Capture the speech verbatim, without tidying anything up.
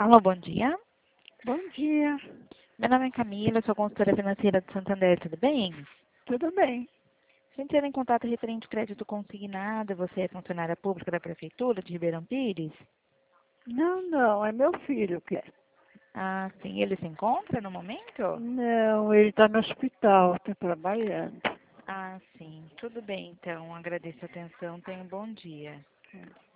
Alô, bom dia. Bom dia, Meu nome é Camila, sou consultora financeira do Santander, tudo bem? tudo bem? A gente entra em contato referente ao crédito consignado, você é funcionária pública da Prefeitura de Ribeirão Pires? Não, não, é meu filho que é. Ah, sim, ele se encontra no momento? Não, ele está no hospital, está trabalhando. Ah, sim, tudo bem então, agradeço a atenção, tenha um bom dia.